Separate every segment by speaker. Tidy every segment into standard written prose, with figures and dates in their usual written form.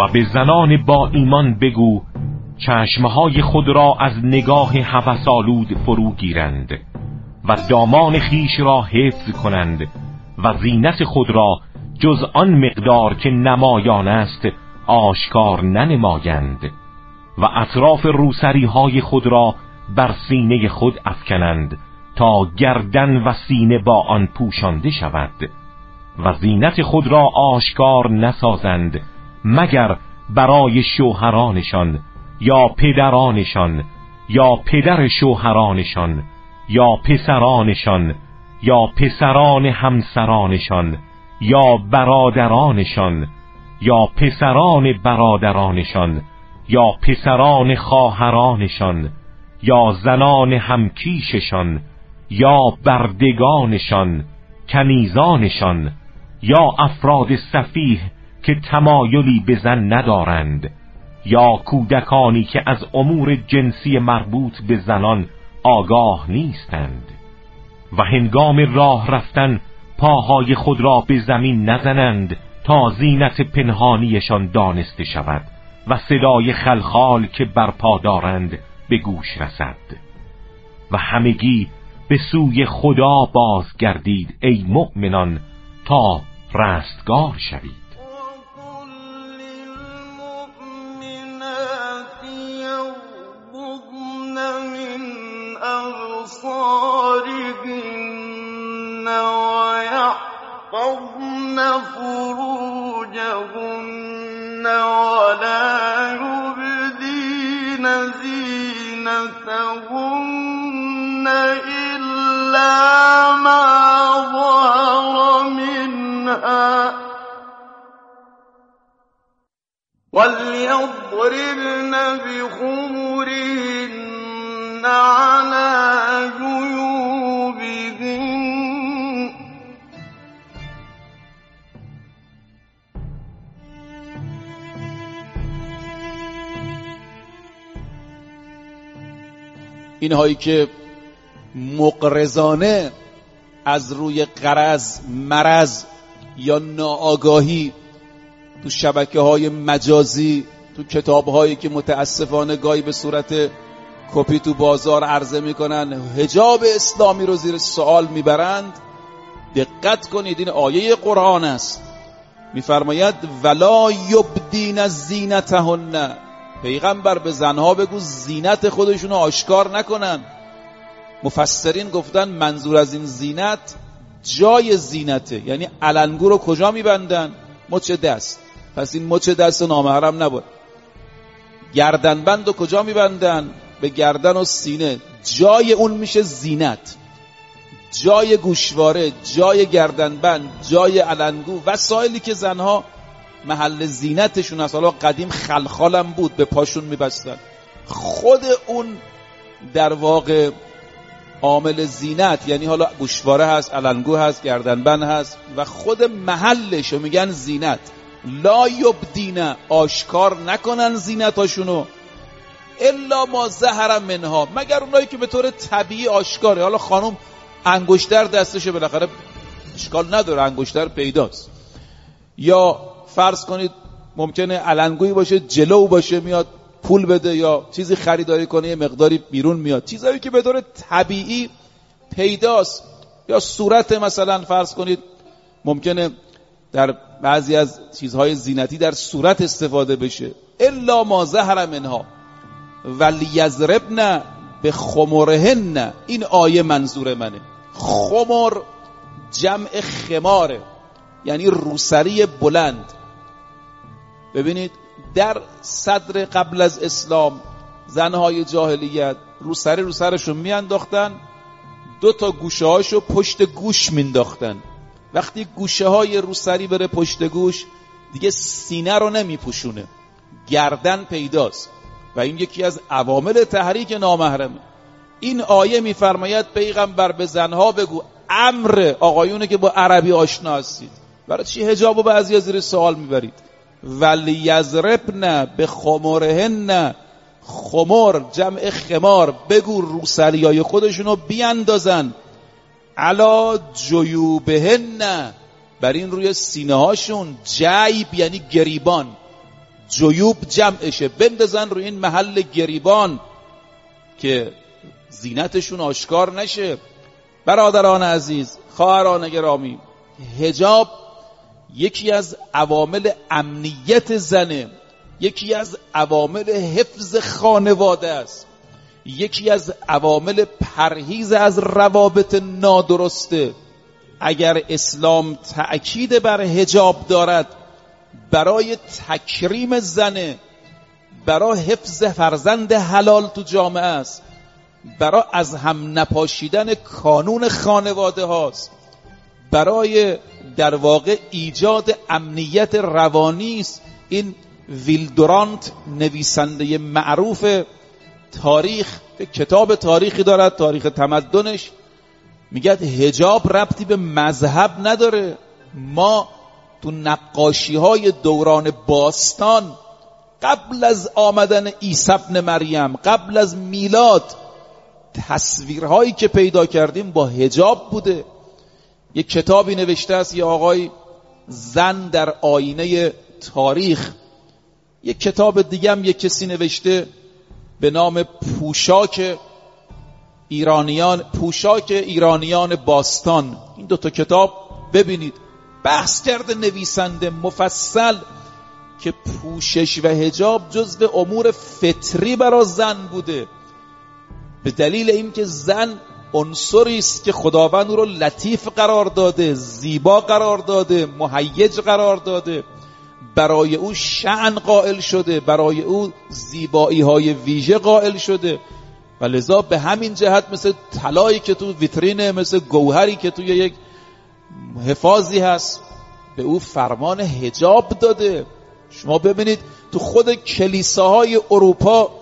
Speaker 1: و به زنان با ایمان بگو چشمهای خود را از نگاه هوس‌آلود فرو گیرند و دامان خیش را حفظ کنند و زینت خود را جز آن مقدار که نمایان است آشکار ننمایند و اطراف روسری های خود را بر سینه خود افکنند تا گردن و سینه با آن پوشانده شود و زینت خود را آشکار نسازند مگر برای شوهرانشان یا پدرانشان یا پدر شوهرانشان یا پسرانشان یا پسران همسرانشان یا برادرانشان یا پسران برادرانشان یا پسران خواهرانشان یا زنان همکیششان یا بردگانشان کنیزانشان یا افراد سفیه که تمایلی به زن ندارند یا کودکانی که از امور جنسی مربوط به زنان آگاه نیستند و هنگام راه رفتن پاهای خود را به زمین نزنند تا زینت پنهانیشان دانسته شود و صدای خلخال که برپا دارند به گوش رسد و همگی به سوی خدا بازگردید ای مؤمنان تا رستگار شوید.
Speaker 2: ويحفظن فروجهن ولا يبدين زينتهن إلا ما ظهر منها وليضربن بخمرهن على جيوبهن
Speaker 3: اینهایی که مقرضانه از روی غرض، مرض یا ناآگاهی تو شبکه‌های مجازی، تو کتاب‌هایی که متاسفانه گاهی به صورت کپی تو بازار عرضه میکنن حجاب اسلامی رو زیر سوال میبرند، دقت کنید این آیه قرآن است، میفرماید ولا یبدین زینتهن، پیغمبر به زنها بگو زینت خودشونو آشکار نکنن. مفسرین گفتن منظور از این زینت جای زینته، یعنی علنگو رو کجا میبندن؟ مچ دست، پس این مچ دست نامحرم نبود. گردنبند رو کجا میبندن؟ به گردن و سینه، جای اون میشه زینت، جای گوشواره، جای گردنبند، جای علنگو، وسایلی که زنها محل زینتشون است. حالا قدیم خلخالم بود به پاشون میبستن، خود اون در واقع عامل زینت، یعنی حالا گوشواره هست، علنگو هست، گردنبند هست و خود محلشو میگن زینت. لا یبدین، آشکار نکنن زینتاشونو، الا ما ظهر منها، مگر اونایی که به طور طبیعی آشکاره. حالا خانم انگشتر دستشه، بالاخره اشکال نداره، انگشتر پیداست. یا فرض کنید ممکنه علنگویی باشه، جلو باشه، میاد پول بده یا چیزی خریداری کنه، یه مقداری بیرون میاد، چیزایی که به طور طبیعی پیداست. یا صورت مثلا فرض کنید ممکنه در بعضی از چیزهای زینتی در صورت استفاده بشه. الا ما ظهر منها ولیضربن بخمرهن، این آیه منظور منه. خمر جمع خماره، یعنی روسری بلند. ببینید در صدر قبل از اسلام زنهای جاهلیت روسری رو سرشون میانداختن، 2 گوشه هاشو پشت گوش مینداختن. وقتی گوشه های روسری بره پشت گوش دیگه سینه رو نمیپوشونه، گردن پیداست و این یکی از عوامل تحریک نامحرمه. این آیه میفرماید پیغمبر به زنها بگو، امر آقایونه که با عربی آشنا هستید، برای چی حجابو بعضی از زیر سوال میبرید؟ ولیضربن بخمرهن، خمر جمع خمار، بگو روسریای خودشونو بیاندازن، علا جیوبهن، بر این روی سینه هاشون، جیب یعنی گریبان، جیوب جمعشه، بندازن روی این محل گریبان که زینتشون آشکار نشه. برادران عزیز، خواهران گرامی، حجاب یکی از عوامل امنیت زنه، یکی از عوامل حفظ خانواده است، یکی از عوامل پرهیز از روابط نادرسته. اگر اسلام تأکید بر حجاب دارد برای تکریم زنه، برای حفظ فرزند حلال تو جامعه است، برای از هم نپاشیدن کانون خانواده هاست، برای در واقع ایجاد امنیت روانی است. این ویلدورانت نویسنده معروف تاریخ، کتاب تاریخی دارد، تاریخ تمدنش، میگه حجاب ربطی به مذهب نداره. ما تو نقاشی های دوران باستان قبل از آمدن عیسی ابن مریم، قبل از میلاد، تصویرهایی که پیدا کردیم با حجاب بوده. یک کتابی نوشته است یه آقای، زن در آینه تاریخ. یک کتاب دیگه هم یک کسی نوشته به نام پوشاک ایرانیان باستان. این دوتا کتاب ببینید، بحث کرده نویسنده مفصل که پوشش و حجاب جزو امور فطری برای زن بوده، به دلیل اینکه زن عنصری است که خداوند او رو لطیف قرار داده، زیبا قرار داده، مهیج قرار داده، برای او شأن قائل شده، برای او زیبایی های ویژه قائل شده و لذا به همین جهت مثل طلایی که تو ویترینه، مثل گوهری که توی یک حفاظی هست، به او فرمان حجاب داده. شما ببینید تو خود کلیساهای اروپا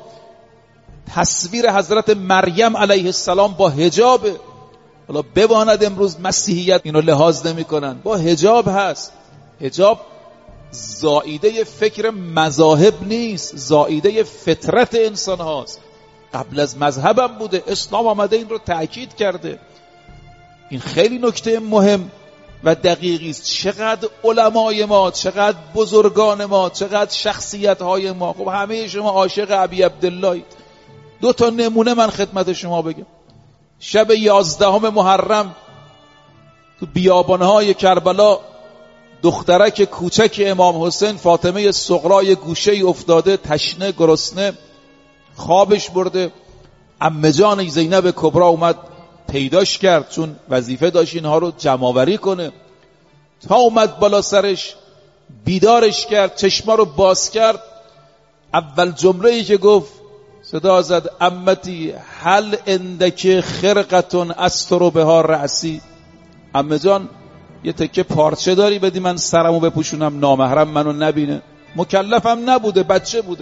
Speaker 3: تصویر حضرت مریم علیه السلام با حجابه. حالا بماند امروز مسیحیت اینو لحاظ نمی کنن، با حجاب هست. حجاب زائیده فکر مذاهب نیست، زائیده فطرت انسان هاست. قبل از مذهبم بوده، اسلام آمده این رو تأکید کرده. این خیلی نکته مهم و دقیقی است. چقدر علمای ما، چقدر بزرگان ما، چقدر شخصیت های ما. خب همه شما عاشق ابی عبدالله. دو تا نمونه من خدمت شما بگم. شب 11 محرم تو بیابانهای کربلا دخترک کوچک امام حسین فاطمه صغرای گوشه افتاده، تشنه گرسنه، خوابش برده. عمه جان زینب کبرا اومد پیداش کرد، چون وظیفه داشت اینها رو جمع‌آوری کنه. تا اومد بالا سرش بیدارش کرد، چشما رو باز کرد. اول جمله‌ای که گفت صدا زد عمتی هل عندک خرقتون استر بها رأسی. عمه جان یه تکه پارچه داری بدی من سرمو بپوشونم، نامحرم منو نبینه. مکلفم نبوده، بچه بوده.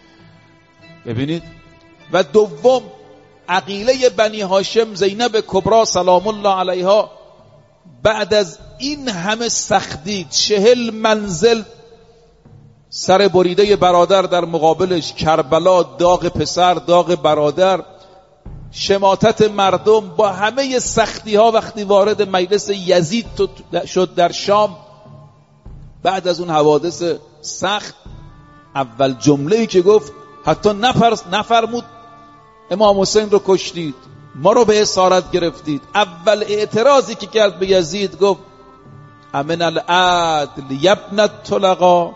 Speaker 3: ببینید. و دوم، عقیله بنی هاشم زینب کبرا سلام الله علیها بعد از این همه سختی 40 منزل سر بریده برادر در مقابلش، کربلا، داغ پسر، داغ برادر، شماتت مردم، با همه سختی ها وقتی وارد مجلس یزید شد در شام، بعد از اون حوادث سخت، اول جمله‌ای که گفت حتی نفرمود امام حسین رو کشتید، ما رو به اسارت گرفتید. اول اعتراضی که کرد به یزید گفت امن العدل یبن الطلقا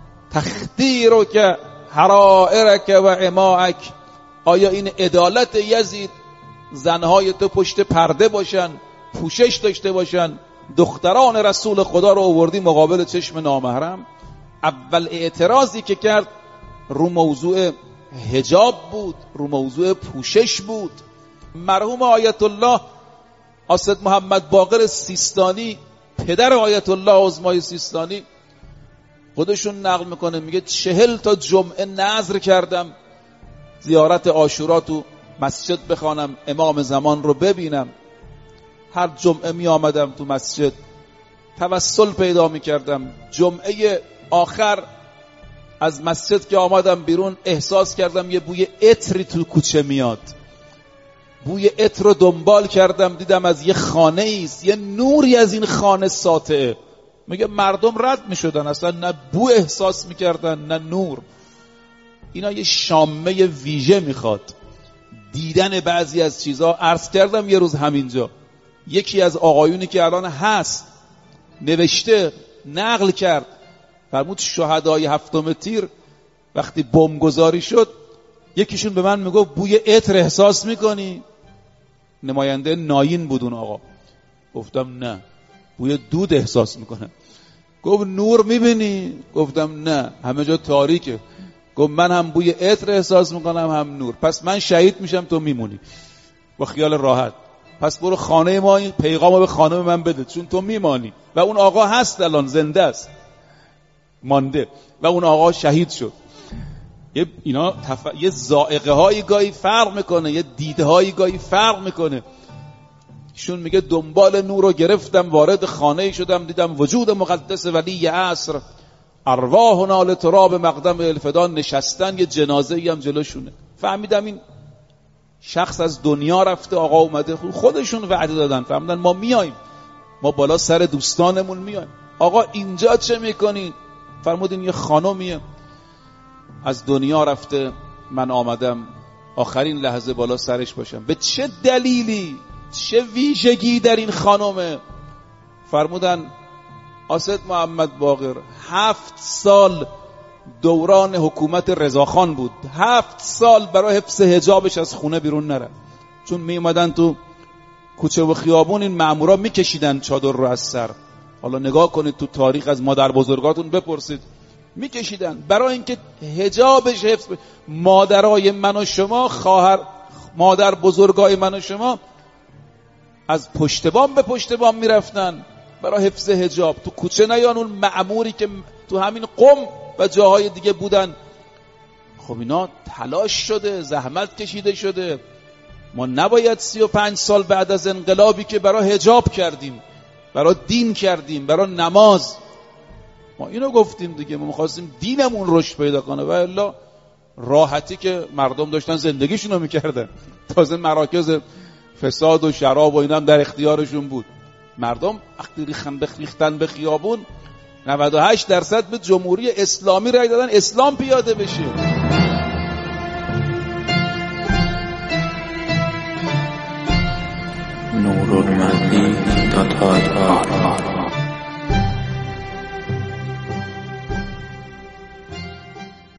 Speaker 3: تخدیرک حرائرک و عماک. آیا این عدالت یزید زنهای تو پشت پرده باشن، پوشش داشته باشن، دختران رسول خدا رو آوردی مقابل چشم نامحرم؟ اول اعتراضی که کرد رو موضوع حجاب بود، رو موضوع پوشش بود. مرحوم آیت الله اسد محمد باقر سیستانی، پدر آیت الله عظمای سیستانی، خودشون نقل میکنه، میگه 40 تا جمعه نذر کردم زیارت عاشورا تو مسجد بخوانم، امام زمان رو ببینم. هر جمعه می آمدم تو مسجد، توسل پیدا می کردم. جمعه آخر از مسجد که آمدم بیرون احساس کردم یه بوی عطری تو کوچه میاد. بوی عطر رو دنبال کردم، دیدم از یه خانه ایست، یه نوری از این خانه ساطعه. میگه مردم رد میشدن، اصلا نه بو احساس میکردن نه نور. اینا یه شامه ویژه میخواد، دیدن بعضی از چیزها. عرض کردم یه روز همینجا یکی از آقایونی که الان هست نوشته، نقل کرد، فرمود شهدای 7 تیر وقتی بمبگذاری شد یکیشون به من میگفت بوی عطر احساس میکنی؟ نماینده ناین بود اون آقا. گفتم نه. بوی دود احساس میکنم. گفت نور میبینی؟ گفتم نه، همه جا تاریکه. گفت من هم بوی عطر احساس میکنم هم نور. پس من شهید میشم تو میمونی. با خیال راحت. پس برو خانه ما این پیغامو به خانم من بده، چون تو میمانی. و اون آقا هست الان زنده است، مانده، و اون آقا شهید شد. اینا یه ذائقه هایی گاهی فرق میکنه، یه دیده هایی گاهی فرق میکنه. ایشون میگه دنبال نور رو گرفتم، وارد خانه شدم، دیدم وجود مقدس ولی عصر، ارواحنا لتراب مقدم الفدان نشستن، یه جنازه ای هم جلوشونه. فهمیدم این شخص از دنیا رفته، آقا اومده. خودشون وعده دادن، فهمیدن ما میایم، ما بالا سر دوستانمون میایم. آقا اینجا چه میکنین؟ فرمودین یه خانومیه از دنیا رفته، من آمدم آخرین لحظه بالا سرش باشم. به چه دلیلی؟ چه ویژگی در این خانومه؟ فرمودن آسد محمد باقر 7 سال دوران حکومت رضاخان بود، 7 سال برای حفظ حجابش از خونه بیرون نرفت. چون می اومدن تو کوچه و خیابون این مامورا میکشیدن چادر رو از سر. حالا نگاه کنید تو تاریخ از مادر بزرگاتون بپرسید، میکشیدن برای اینکه حجابش حفظ. مادرای من و شما، مادر بزرگای من و شما از پشت بام به پشت بام میرفتن برای حفظ حجاب. تو کوچه نیان اون مأموری که تو همین قم و جاهای دیگه بودن. خب اینا تلاش شده، زحمت کشیده شده. ما نباید 35 سال بعد از انقلابی که برای حجاب کردیم، برای دین کردیم، برای نماز، ما اینو گفتیم دیگه، ما می‌خواستیم دینمون رشد پیدا کنه، و الا راحتی که مردم داشتن زندگیشون رو میکردن. تازه مراکز فساد و شراب و اینا هم در اختیارشون بود. مردم وقتی ریختن به خیابون 98% به جمهوری اسلامی رای دادن اسلام پیاده بشه.